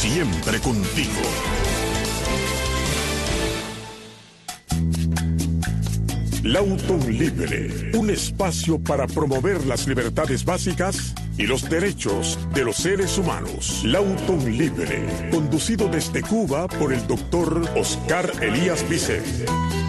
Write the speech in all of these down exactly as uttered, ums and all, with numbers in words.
siempre contigo. Lawton Libre, un espacio para promover las libertades básicas y los derechos de los seres humanos. Lawton Libre, conducido desde Cuba por el doctor Oscar Elías Bisset.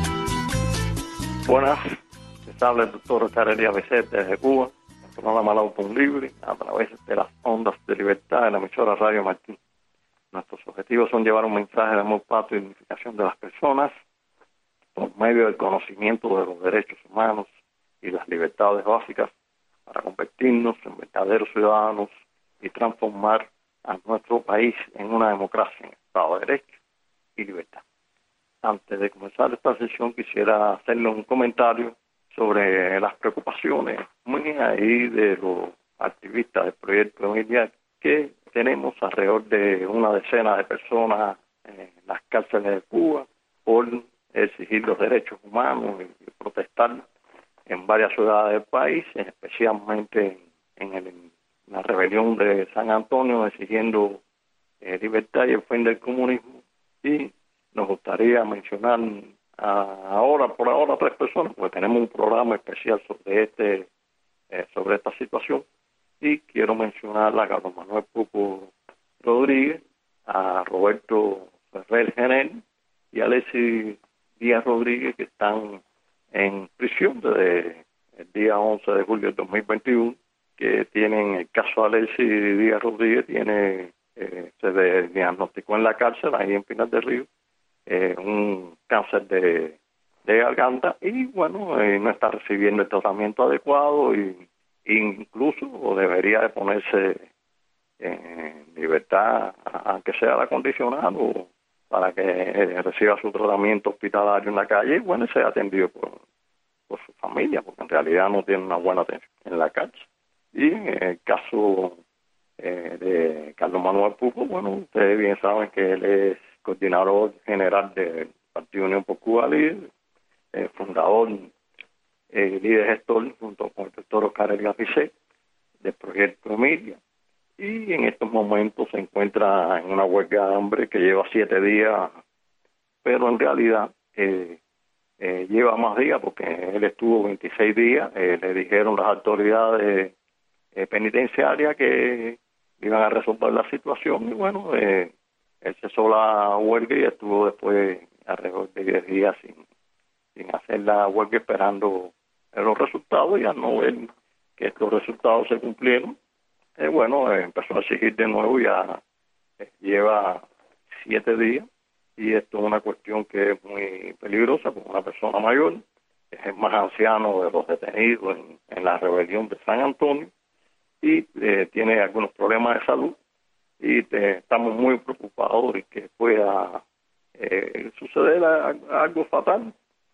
Buenas, les habla el doctor Oscar Elías Bisset desde Cuba, el programa Lawton Libre, a través de las ondas de libertad en la emisora Radio Martín. Nuestros objetivos son llevar un mensaje de amor, patria y dignificación de las personas por medio del conocimiento de los derechos humanos y las libertades básicas para convertirnos en verdaderos ciudadanos y transformar a nuestro país en una democracia, en Estado de Derecho y libertad. Antes de comenzar esta sesión quisiera hacerle un comentario sobre las preocupaciones mías y de los activistas del proyecto familiar que tenemos alrededor de una decena de personas en las cárceles de Cuba por exigir los derechos humanos y protestar en varias ciudades del país, especialmente en, el, en la rebelión de San Antonio, exigiendo eh, libertad y el fin del comunismo. Y nos gustaría mencionar a, ahora, por ahora, tres personas, porque tenemos un programa especial sobre este eh, sobre esta situación. Y quiero mencionar a Carlos Manuel Pupo Rodríguez, a Roberto Ferrer Genel y a Alexis Díaz Rodríguez, que están en prisión desde el día once de julio del dos mil veintiuno, que tienen el caso de Alexis Díaz Rodríguez, tiene eh, se diagnosticó en la cárcel, ahí en Pinar del Río, eh, un cáncer de, de garganta, y bueno, eh, no está recibiendo el tratamiento adecuado, y incluso debería de ponerse en libertad, aunque sea la condicionado, para que eh, reciba su tratamiento hospitalario en la calle y bueno, sea atendido por, por su familia, porque en realidad no tiene una buena atención en la calle. Y en el caso eh, de Carlos Manuel Pupo, bueno, ustedes bien saben que él es coordinador general del Partido Unión por Cuba Libre, eh, fundador, eh, líder gestor, junto con el doctor Oscar Elías Bisset, del proyecto Emilia. Y en estos momentos se encuentra en una huelga de hambre que lleva siete días, pero en realidad eh, eh, lleva más días porque él estuvo veintiséis días. Eh, le dijeron las autoridades eh, penitenciarias que iban a resolver la situación y bueno, eh, él cesó la huelga y estuvo después alrededor de diez días sin, sin hacer la huelga, esperando los resultados, y al no ver que estos resultados se cumplieron, Eh, bueno, eh, empezó a exigir de nuevo. Ya eh, lleva siete días y esto es una cuestión que es muy peligrosa, porque una persona mayor es el más anciano de los detenidos en, en la rebelión de San Antonio y eh, tiene algunos problemas de salud y te, estamos muy preocupados de que pueda eh, suceder a, a algo fatal,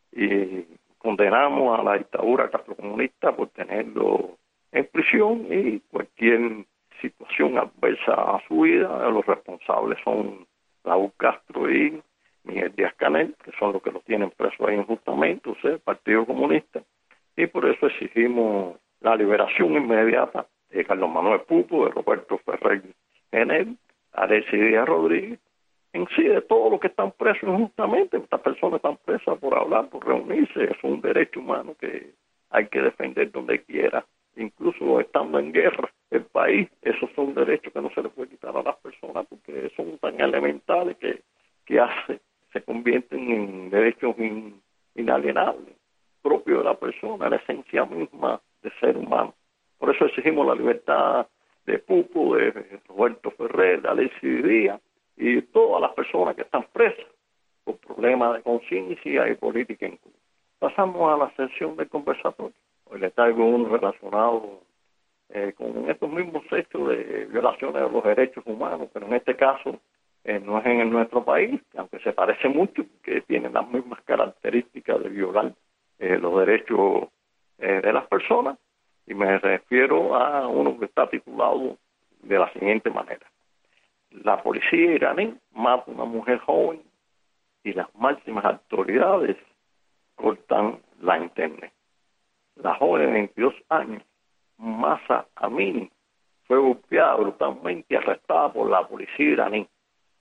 y condenamos a la dictadura castrocomunista por tenerlo en prisión, y cualquier situación adversa a su vida, los responsables son Raúl Castro y Miguel Díaz-Canel, que son los que lo tienen preso ahí injustamente, o sea, el Partido Comunista, y por eso exigimos la liberación inmediata de Carlos Manuel Pupo, de Roberto Ferrer Genel, Alexis Díaz Rodríguez, en sí de todos los que están presos injustamente. Estas personas están presas por hablar, por reunirse, es un derecho humano que hay que defender donde quiera, incluso estando en guerra el país. Esos son derechos que no se les puede quitar a las personas, porque son tan elementales que, que hace, se convierten en derechos in, inalienables, propios de la persona, la esencia misma de ser humano. Por eso exigimos la libertad de Pupo, de Roberto Ferrer, de Alexis Díaz y todas las personas que están presas por problemas de conciencia y política en Cuba. Pasamos a la sesión del conversatorio. Hoy le traigo uno relacionado eh, con estos mismos hechos de violaciones de los derechos humanos, pero en este caso eh, no es en nuestro país, aunque se parece mucho, que tiene las mismas características de violar eh, los derechos eh, de las personas, y me refiero a uno que está titulado de la siguiente manera: la policía iraní mata a una mujer joven y las máximas autoridades cortan la internet. La joven de veintidós años, Mahsa Amini, fue golpeada brutalmente y arrestada por la policía iraní.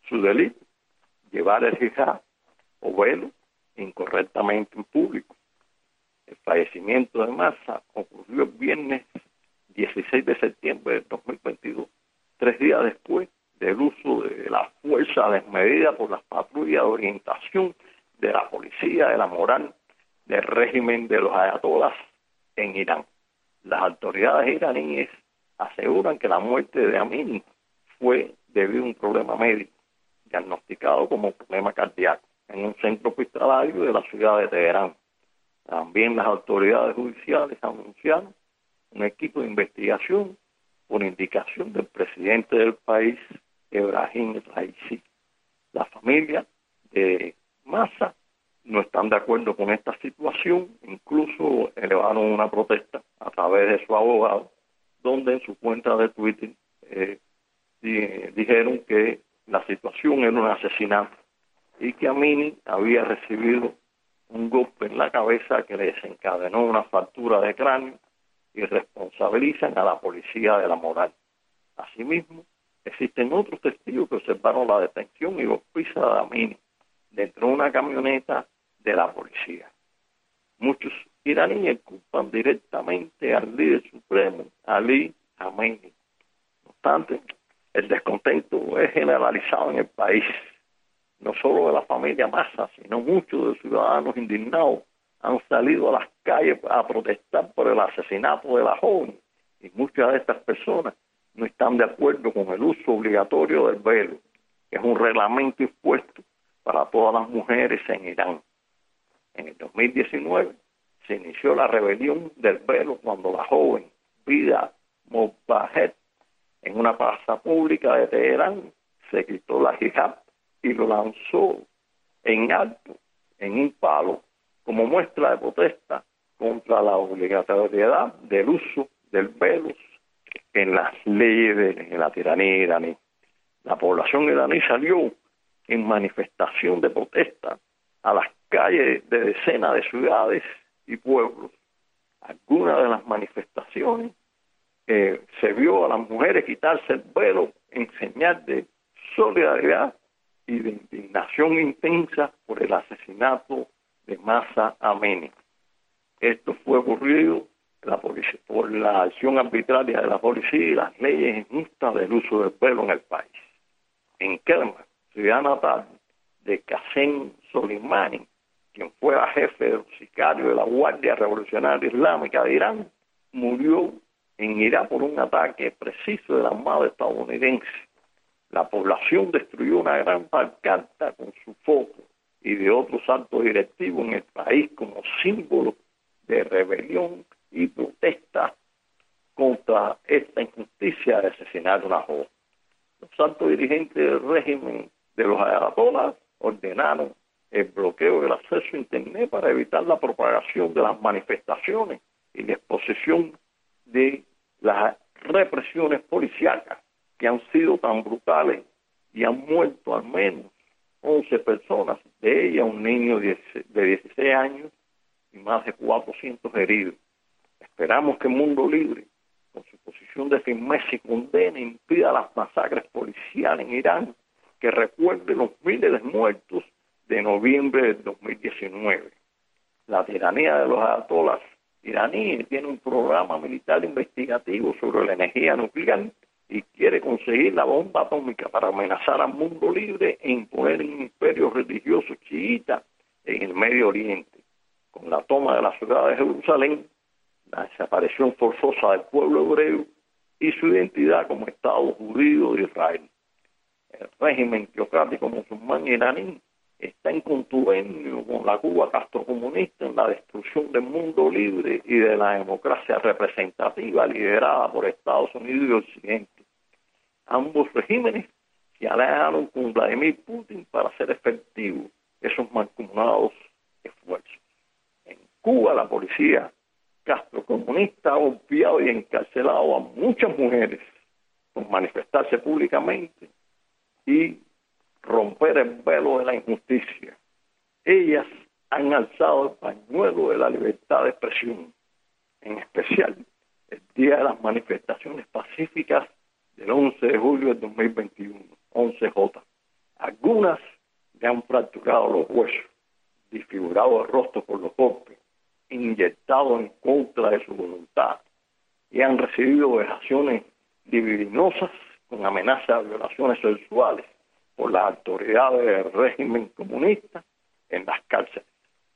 su delito, llevar el hijab o velo incorrectamente en público. El fallecimiento de Mahsa ocurrió el viernes dieciséis de septiembre de dos mil veintidós, tres días después del uso de la fuerza desmedida por las patrullas de orientación de la policía de la moral del régimen de los ayatolás en Irán. Las autoridades iraníes aseguran que la muerte de Amini fue debido a un problema médico, diagnosticado como problema cardíaco, en un centro hospitalario de la ciudad de Teherán. También las autoridades judiciales anunciaron un equipo de investigación por indicación del presidente del país, Ebrahim Raisi. La familia de Mahsa no están de acuerdo con esta situación, incluso elevaron una protesta a través de su abogado, donde en su cuenta de Twitter eh, dijeron que la situación era un asesinato y que Amini había recibido un golpe en la cabeza que le desencadenó una fractura de cráneo y responsabilizan a la policía de la moral. Asimismo, existen otros testigos que observaron la detención y golpiza de Amini dentro de una camioneta de la policía. Muchos iraníes culpan directamente al líder supremo, Ali Khamenei. No obstante, el descontento es generalizado en el país. No solo de la familia Mahsa, sino muchos de los ciudadanos indignados han salido a las calles a protestar por el asesinato de la joven. Y muchas de estas personas no están de acuerdo con el uso obligatorio del velo, que es un reglamento impuesto para todas las mujeres en Irán. En el dos mil diecinueve se inició la rebelión del velo cuando la joven Vida Mobahed, en una plaza pública de Teherán, se quitó la hijab y lo lanzó en alto, en un palo, como muestra de protesta contra la obligatoriedad del uso del velo en las leyes de la tiranía iraní. La población iraní salió en manifestación de protesta a las calles de decenas de ciudades y pueblos. Algunas de las manifestaciones eh, se vio a las mujeres quitarse el velo en señal de solidaridad y de indignación intensa por el asesinato de Mahsa Amini. Esto fue ocurrido la policía, por la acción arbitraria de la policía y las leyes injustas del uso del velo en el país. En Kerman, ciudad natal de Qasem Soleimani, quien fuera jefe de los sicarios de la Guardia Revolucionaria Islámica de Irán, murió en Irak por un ataque preciso de la Armada estadounidense. La población destruyó una gran pancarta con su foto y de otros altos directivos en el país como símbolo de rebelión y protesta contra esta injusticia de asesinar a una joven. Los altos dirigentes del régimen de los ayatolás ordenaron el bloqueo del acceso a Internet para evitar la propagación de las manifestaciones y la exposición de las represiones policíacas que han sido tan brutales y han muerto al menos once personas, de ellas un niño de dieciséis años y más de cuatrocientos heridos. Esperamos que el mundo libre, con su posición de firmeza y condena, impida las masacres policiales en Irán, que recuerde los miles de muertos de noviembre del dos mil diecinueve. La tiranía de los ayatolás iraníes tiene un programa militar investigativo sobre la energía nuclear y quiere conseguir la bomba atómica para amenazar al mundo libre e imponer un imperio religioso chiita en el Medio Oriente. Con la toma de la ciudad de Jerusalén, la desaparición forzosa del pueblo hebreo y su identidad como Estado judío de Israel. El régimen teocrático musulmán iraní está en contubernio con la Cuba castrocomunista en la destrucción del mundo libre y de la democracia representativa liderada por Estados Unidos y Occidente. Ambos regímenes se aliaron con Vladimir Putin para hacer efectivos esos mancomunados esfuerzos. En Cuba, la policía castrocomunista ha golpeado y encarcelado a muchas mujeres por manifestarse públicamente y romper el velo de la injusticia. Ellas han alzado el pañuelo de la libertad de expresión, en especial el día de las manifestaciones pacíficas del once de julio del dos mil veintiuno, once J. Algunas le han fracturado los huesos, disfigurado el rostro por los golpes, inyectado en contra de su voluntad y han recibido vejaciones libidinosas con amenazas de violaciones sexuales por las autoridades del régimen comunista en las cárceles.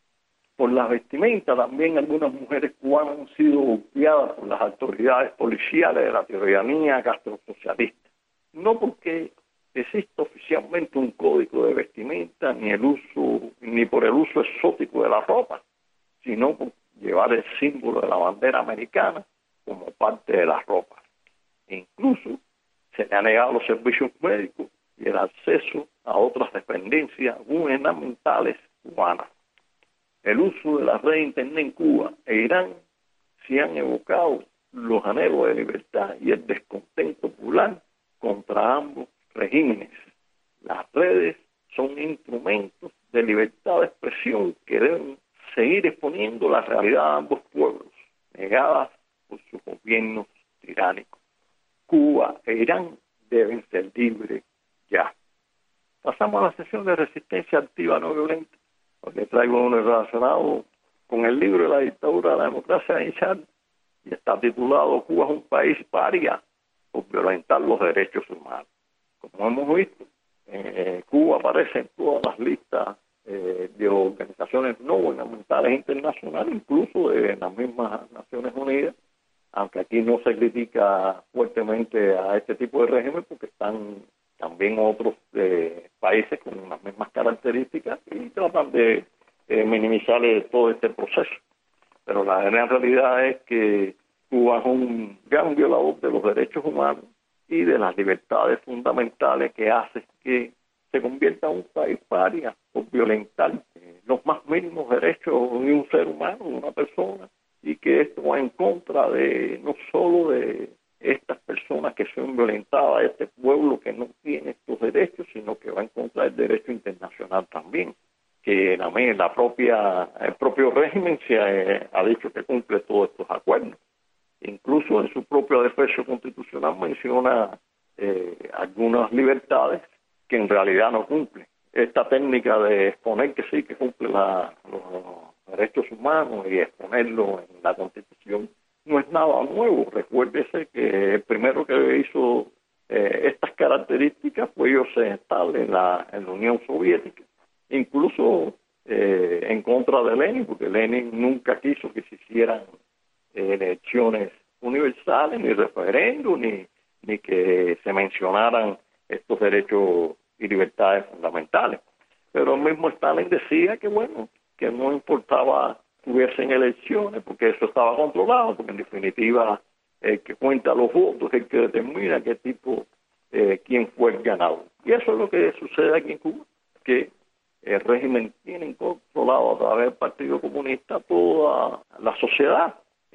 Por las vestimentas también algunas mujeres cubanas han sido golpeadas por las autoridades policiales de la tiranía castrosocialista. No porque existe oficialmente un código de vestimenta ni el uso ni por el uso exótico de la ropa, sino por llevar el símbolo de la bandera americana como parte de la ropa. E incluso se le ha negado los servicios médicos y el acceso a otras dependencias gubernamentales cubanas. El uso de la red de Internet en Cuba e Irán se han evocado los anhelos de libertad y el descontento popular contra ambos regímenes. Las redes son instrumentos de libertad de expresión que deben seguir exponiendo la realidad de ambos pueblos, negadas por sus gobiernos tiránicos. Cuba e Irán deben ser libres ya. Pasamos a la sesión de resistencia activa no violenta, porque traigo uno relacionado con el libro de la dictadura de la democracia de Chávez y está titulado Cuba es un país paria por violentar los derechos humanos. Como hemos visto, eh, Cuba aparece en todas las listas eh, de organizaciones no gubernamentales internacionales, incluso de las mismas Naciones Unidas, aunque aquí no se critica fuertemente a este tipo de régimen porque están también otros eh, países con las mismas características y tratan de eh, minimizar todo este proceso. Pero la gran realidad es que Cuba es un gran violador de los derechos humanos y de las libertades fundamentales que hace que se convierta en un país paria por violentar eh, los más mínimos derechos de un ser humano, de una persona, y que esto va en contra de no solo de estas personas que son violentadas, este pueblo que no tiene estos derechos, sino que va en contra del derecho internacional también, que la, la propia, el propio régimen se ha, ha dicho que cumple todos estos acuerdos. Incluso en su propio despecho constitucional menciona eh, algunas libertades que en realidad no cumple. Esta técnica de exponer que sí, que cumple la, los derechos humanos y exponerlo en la Constitución no es nada nuevo. Recuérdese que el primero que hizo eh, estas características fue Joseph Stalin en la, en la Unión Soviética, incluso eh, en contra de Lenin, porque Lenin nunca quiso que se hicieran eh, elecciones universales, ni referéndum, ni, ni que se mencionaran estos derechos y libertades fundamentales. Pero el mismo Stalin decía que, bueno, que no importaba que hubiesen elecciones, porque eso estaba controlado, porque en definitiva el que cuenta los votos es el que determina qué tipo, eh, quién fue el ganador. Y eso es lo que sucede aquí en Cuba, que el régimen tiene controlado a través del Partido Comunista toda la sociedad.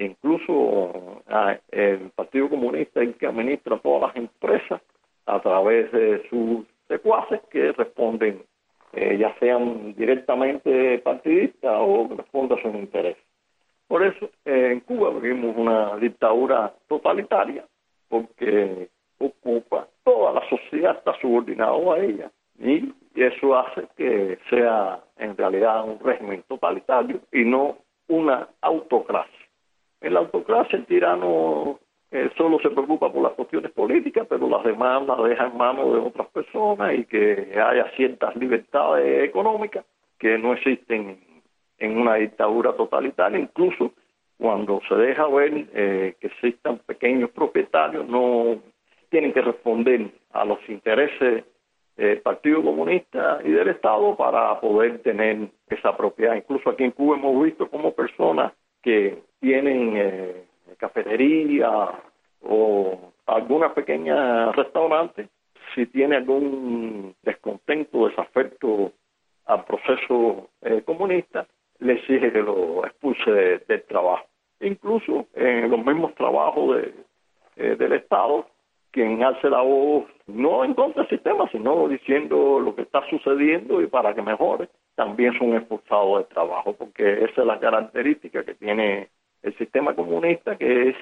Incluso el Partido Comunista es el que administra todas las empresas a través de sus secuaces que responden, eh, ya sean directamente partidistas o responden a sus intereses. Por eso eh, en Cuba vivimos una dictadura totalitaria, porque ocupa toda la sociedad, está subordinado a ella, y eso hace que sea en realidad un régimen totalitario y no una autocracia. En la autocracia el tirano eh, solo se preocupa por las cuestiones políticas, pero las demás las deja en manos de otras personas y que haya ciertas libertades económicas que no existen en una dictadura totalitaria. Incluso cuando se deja ver eh, que existan pequeños propietarios, no tienen que responder a los intereses del Partido Comunista y del Estado para poder tener esa propiedad. Incluso aquí en Cuba hemos visto como personas que tienen eh, cafetería o algunas pequeñas restaurantes, si tiene algún descontento, desafecto al proceso eh, comunista, le exige que lo expulse de, del trabajo. Incluso en los mismos trabajos de, eh, del Estado, quien alce la voz, no en contra del sistema, sino diciendo lo que está sucediendo y para que mejore, también son expulsados del trabajo, porque esa es la característica que tiene el sistema comunista, que es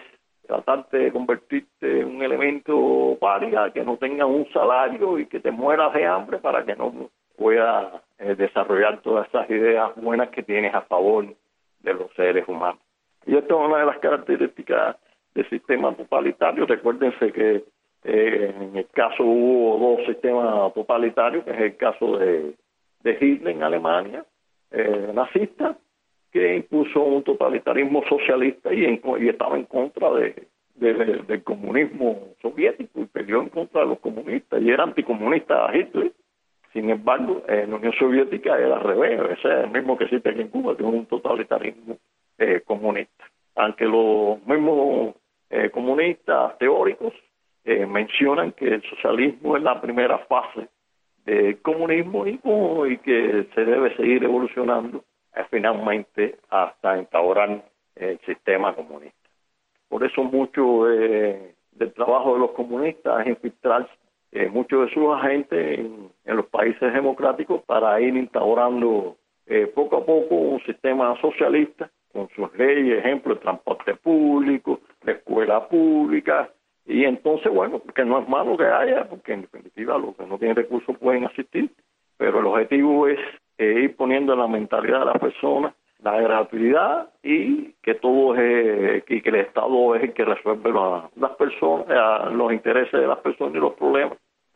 tratarte de convertirte en un elemento paria, que no tengas un salario y que te mueras de hambre para que no puedas eh, desarrollar todas esas ideas buenas que tienes a favor de los seres humanos. Y esto es una de las características del sistema totalitario. Recuérdense que eh, en el caso hubo dos sistemas totalitarios, que es el caso de, de Hitler en Alemania, eh, nazista, que impuso un totalitarismo socialista y, en, y estaba en contra de, de, de, del comunismo soviético y peleó en contra de los comunistas y era anticomunista Hitler. Sin embargo, en la Unión Soviética era al revés, ese es el mismo que existe aquí en Cuba, que es un totalitarismo eh, comunista. Aunque los mismos eh, comunistas teóricos eh, mencionan que el socialismo es la primera fase del comunismo y, oh, y que se debe seguir evolucionando eh, finalmente hasta instaurar el sistema comunista. Por eso mucho eh, del trabajo de los comunistas es infiltrarse Eh, muchos de sus agentes en, en los países democráticos para ir instaurando eh, poco a poco un sistema socialista con sus leyes, ejemplo, el transporte público, la escuela pública, y entonces, bueno, que no es malo que haya, porque en definitiva los que no tienen recursos pueden asistir, pero el objetivo es eh, ir poniendo en la mentalidad de las personas la gratuidad y que todo es, eh, y que el Estado es el que resuelve la, las personas, eh, los intereses de las personas y los problemas,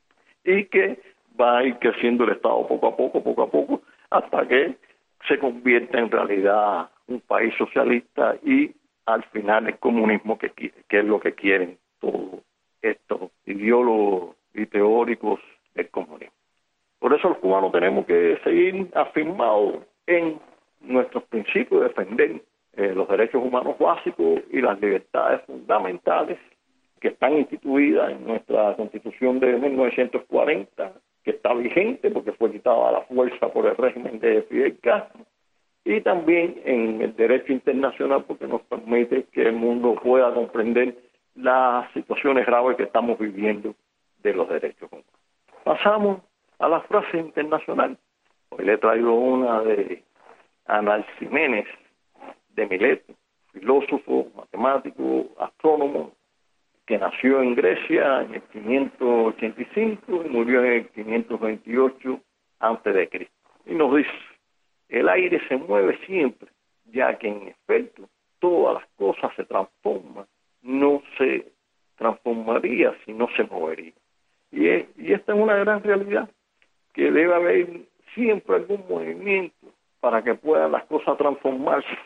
y que va a ir creciendo el Estado poco a poco, poco a poco, hasta que se convierta en realidad un país socialista y al final el comunismo que, que es lo que quieren todos estos ideólogos y teóricos del comunismo. Por eso los cubanos tenemos que seguir afirmados en nuestros principios de defender eh, los derechos humanos básicos y las libertades fundamentales que están instituidas en nuestra Constitución de mil novecientos cuarenta, que está vigente porque fue quitada a la fuerza por el régimen de Fidel Castro, y también en el derecho internacional porque nos permite que el mundo pueda comprender las situaciones graves que estamos viviendo de los derechos humanos. Pasamos a la frase internacional. Hoy le traigo una de Anaximenes de Mileto, filósofo, matemático, astrónomo, que nació en Grecia en el quinientos ochenta y cinco y murió en el quinientos veintiocho antes de Cristo. Y nos dice: el aire se mueve siempre, ya que en efecto todas las cosas se transforman, no se transformaría si no se movería. Y, es, y esta es una gran realidad, que debe haber siempre algún movimiento para que puedan las cosas transformarse.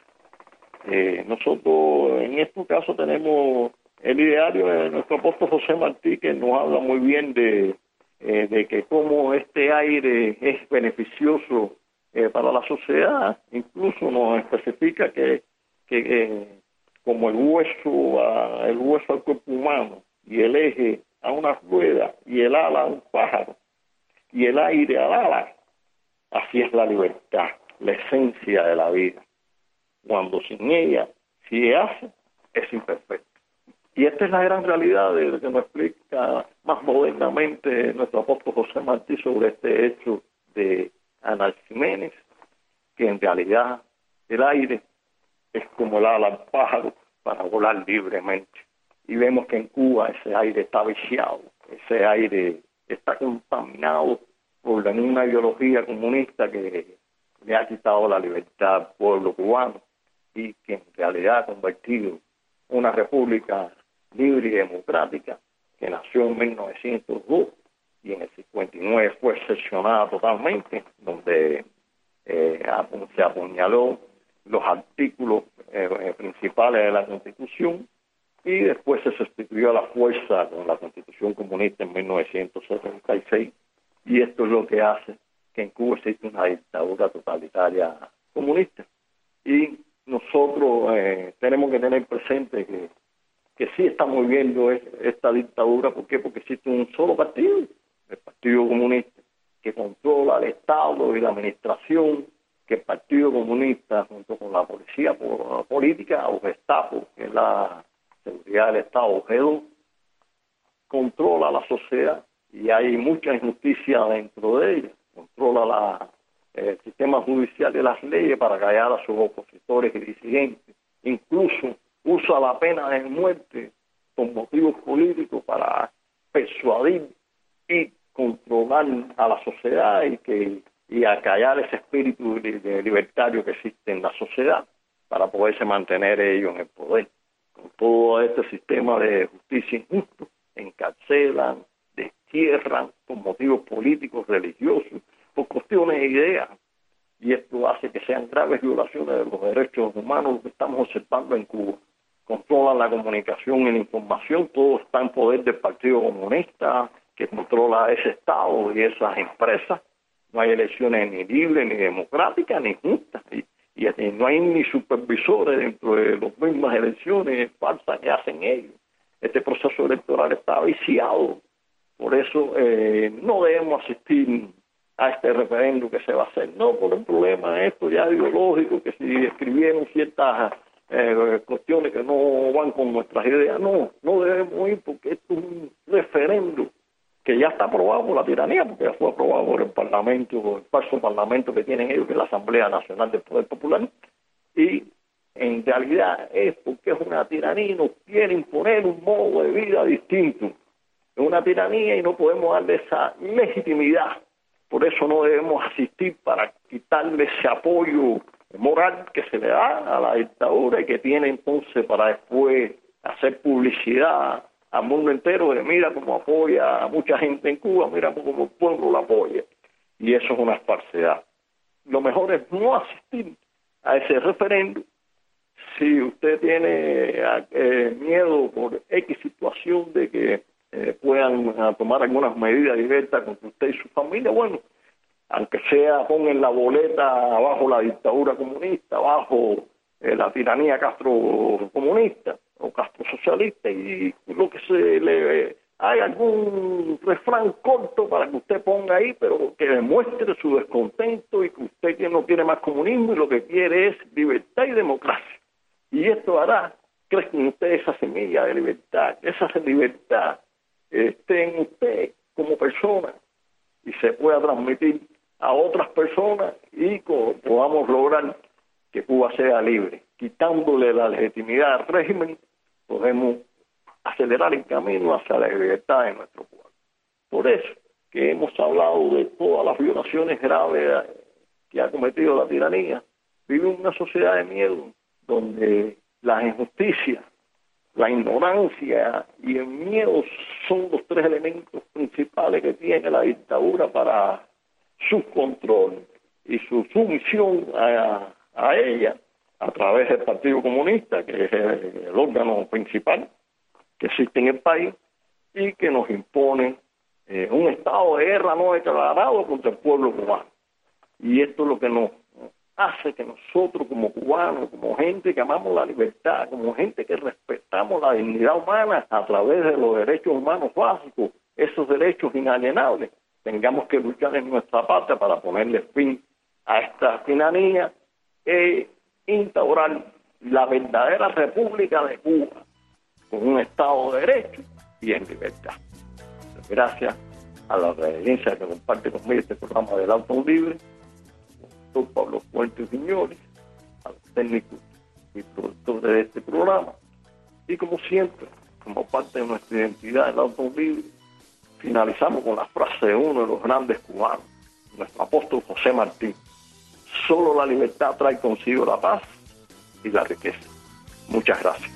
Eh, nosotros en este caso tenemos el ideario de nuestro apóstol José Martí, que nos habla muy bien de, eh, de que cómo este aire es beneficioso eh, para la sociedad. Incluso nos especifica que, que eh, como el hueso, a, el hueso al cuerpo humano y el eje a una rueda y el ala a un pájaro y el aire al ala, así es la libertad, la esencia de la vida. Cuando sin ella, si se hace, es imperfecto. Y esta es la gran realidad de lo que nos explica más modernamente nuestro apóstol José Martí sobre este hecho de Anaximenes, que en realidad el aire es como el ala al pájaro para volar libremente. Y vemos que en Cuba ese aire está viciado, ese aire está contaminado por una ideología comunista que le ha quitado la libertad al pueblo cubano y que en realidad ha convertido una república libre y democrática que nació en mil novecientos dos y en el cincuenta y nueve fue seccionada totalmente, donde eh, se apuñaló los artículos eh, principales de la Constitución y después se sustituyó a la fuerza con la Constitución comunista en mil novecientos setenta y seis, y esto es lo que hace que en Cuba existe una dictadura totalitaria comunista. Y nosotros eh, tenemos que tener presente que, que sí estamos viviendo esta dictadura. ¿Por qué? Porque existe un solo partido, el Partido Comunista, que controla el Estado y la administración, que el Partido Comunista, junto con la policía política o Gestapo, que es la seguridad del Estado, G dos, controla la sociedad y hay mucha injusticia dentro de ella. Controla la, el sistema judicial y las leyes para callar a sus opositores y disidentes. Incluso usa la pena de muerte político para persuadir y controlar a la sociedad y que y acallar ese espíritu de, de libertario que existe en la sociedad para poderse mantener ellos en el poder. Con todo este sistema de justicia injusto, encarcelan, destierran por motivos políticos, religiosos, por cuestiones de ideas. Y esto hace que sean graves violaciones de los derechos humanos que estamos observando en Cuba. Controlan la comunicación y la información, todo está en poder del Partido Comunista, que controla ese Estado y esas empresas. No hay elecciones ni libres, ni democráticas, ni justas. Y, y no hay ni supervisores dentro de las mismas elecciones falsas que hacen ellos. Este proceso electoral está viciado. Por eso eh, no debemos asistir a este referéndum que se va a hacer. No por el problema esto ya ideológico, que si escribieron ciertas eh, cuestiones que no van con nuestras ideas. No, no debemos ir porque esto es un referéndum que ya está aprobado por la tiranía, porque ya fue aprobado por el Parlamento, el falso Parlamento que tienen ellos, que es la Asamblea Nacional del Poder Popular, y en realidad es porque es una tiranía y nos quiere imponer un modo de vida distinto. Es una tiranía y no podemos darle esa legitimidad. Por eso no debemos asistir para quitarle ese apoyo moral que se le da a la dictadura y que tiene entonces para después hacer publicidad al mundo entero de mira cómo apoya a mucha gente en Cuba, mira cómo el pueblo lo apoya. Y eso es una falsedad. Lo mejor es no asistir a ese referéndum. Si usted tiene eh, miedo por X situación de que eh, puedan uh, tomar algunas medidas directas contra usted y su familia, bueno, aunque sea pongan la boleta bajo la dictadura comunista, bajo eh, la tiranía Castro comunista o Castro socialista, y lo que se le hay algún refrán corto para que usted ponga ahí, pero que demuestre su descontento y que usted que no quiere más comunismo y lo que quiere es libertad y democracia. Y esto hará, crezcan en usted esa semilla de libertad, esa libertad esté en usted como persona y se pueda transmitir a otras personas y podamos lograr que Cuba sea libre. Quitándole la legitimidad al régimen, podemos acelerar el camino hacia la libertad de nuestro pueblo. Por eso que hemos hablado de todas las violaciones graves que ha cometido la tiranía. Vive una sociedad de miedo donde la injusticia, la ignorancia y el miedo son los tres elementos principales que tiene la dictadura para su control y su sumisión a, a ella a través del Partido Comunista, que es el, el órgano principal que existe en el país y que nos impone eh, un estado de guerra no declarado contra el pueblo cubano. Y esto es lo que nos hace que nosotros como cubanos, como gente que amamos la libertad, como gente que respetamos la dignidad humana a través de los derechos humanos básicos, esos derechos inalienables, tengamos que luchar en nuestra patria para ponerle fin a esta tiranía e instaurar la verdadera República de Cuba con un Estado de Derecho y en libertad. Gracias a la reverencia que comparte conmigo este programa del Auto Libre, doctor Pablo Fuentes Viñoles, a los técnicos y productores de este programa, y como siempre, como parte de nuestra identidad del Auto Libre, finalizamos con la frase de uno de los grandes cubanos, nuestro apóstol José Martí: solo la libertad trae consigo la paz y la riqueza. Muchas gracias.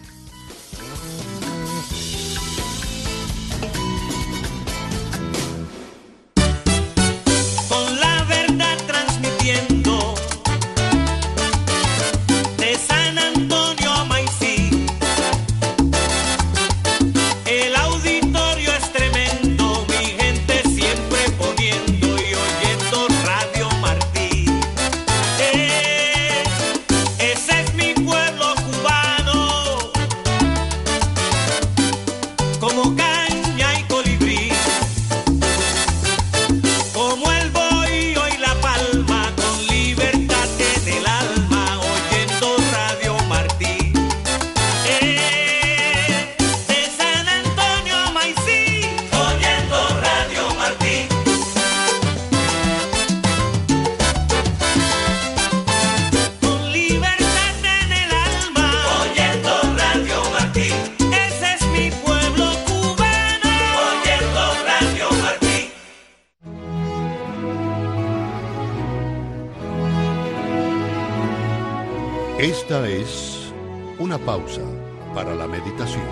Ese es mi pueblo cubano. Esta es una pausa para la meditación.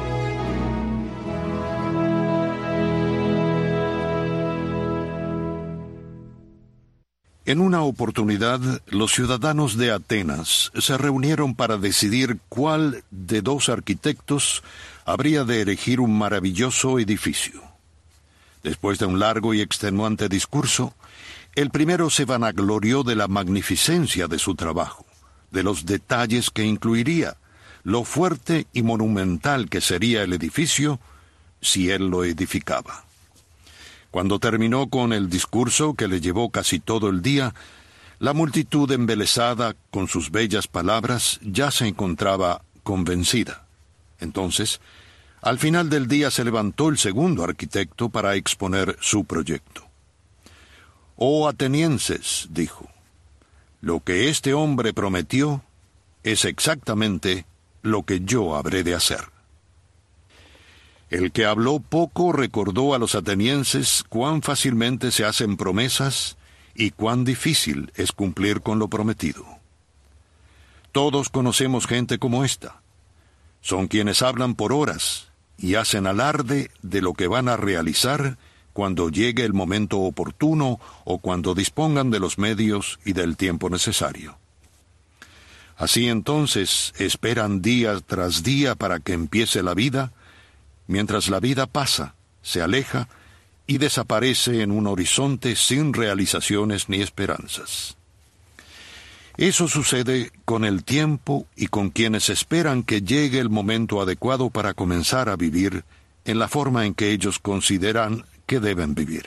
En una oportunidad, los ciudadanos de Atenas se reunieron para decidir cuál de dos arquitectos habría de erigir un maravilloso edificio. Después de un largo y extenuante discurso, el primero se vanaglorió de la magnificencia de su trabajo, de los detalles que incluiría, lo fuerte y monumental que sería el edificio si él lo edificaba. Cuando terminó con el discurso, que le llevó casi todo el día, la multitud embelesada con sus bellas palabras ya se encontraba convencida. Entonces, al final del día se levantó el segundo arquitecto para exponer su proyecto. «Oh atenienses», dijo, «lo que este hombre prometió es exactamente lo que yo habré de hacer». El que habló poco recordó a los atenienses cuán fácilmente se hacen promesas y cuán difícil es cumplir con lo prometido. Todos conocemos gente como esta. Son quienes hablan por horas y hacen alarde de lo que van a realizar cuando llegue el momento oportuno o cuando dispongan de los medios y del tiempo necesario. Así entonces esperan día tras día para que empiece la vida, mientras la vida pasa, se aleja y desaparece en un horizonte sin realizaciones ni esperanzas. Eso sucede con el tiempo y con quienes esperan que llegue el momento adecuado para comenzar a vivir en la forma en que ellos consideran que deben vivir.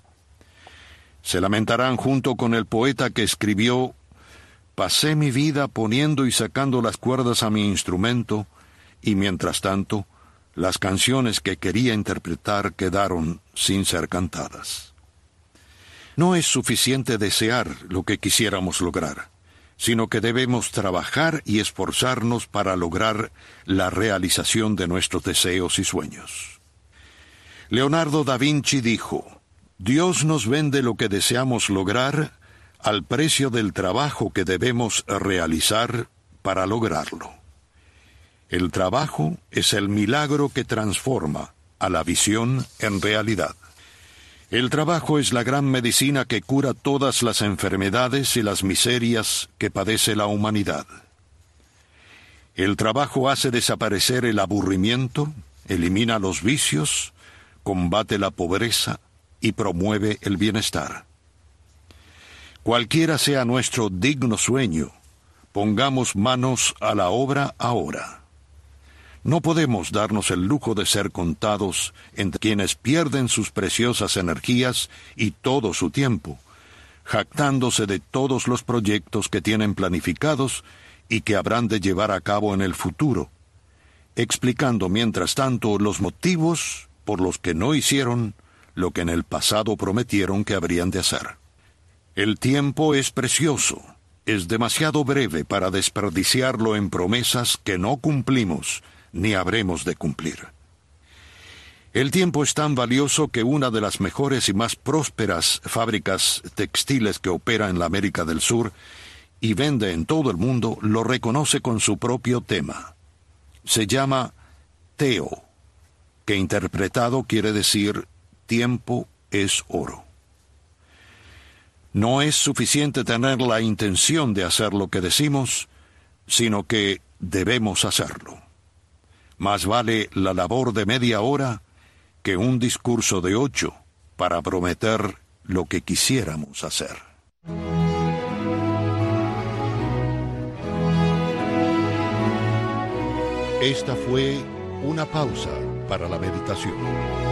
Se lamentarán junto con el poeta que escribió: «Pasé mi vida poniendo y sacando las cuerdas a mi instrumento, y mientras tanto, las canciones que quería interpretar quedaron sin ser cantadas». No es suficiente desear lo que quisiéramos lograr, sino que debemos trabajar y esforzarnos para lograr la realización de nuestros deseos y sueños. Leonardo da Vinci dijo: «Dios nos vende lo que deseamos lograr al precio del trabajo que debemos realizar para lograrlo». El trabajo es el milagro que transforma a la visión en realidad. El trabajo es la gran medicina que cura todas las enfermedades y las miserias que padece la humanidad. El trabajo hace desaparecer el aburrimiento, elimina los vicios, combate la pobreza y promueve el bienestar. Cualquiera sea nuestro digno sueño, pongamos manos a la obra ahora. No podemos darnos el lujo de ser contados entre quienes pierden sus preciosas energías y todo su tiempo, jactándose de todos los proyectos que tienen planificados y que habrán de llevar a cabo en el futuro, explicando mientras tanto los motivos por los que no hicieron lo que en el pasado prometieron que habrían de hacer. El tiempo es precioso, es demasiado breve para desperdiciarlo en promesas que no cumplimos ni habremos de cumplir. El tiempo es tan valioso que una de las mejores y más prósperas fábricas textiles que opera en la América del Sur y vende en todo el mundo lo reconoce con su propio tema. Se llama Theo, que interpretado quiere decir tiempo es oro. No es suficiente tener la intención de hacer lo que decimos, sino que debemos hacerlo. Más vale la labor de media hora que un discurso de ocho para prometer lo que quisiéramos hacer. Esta fue una pausa para la meditación.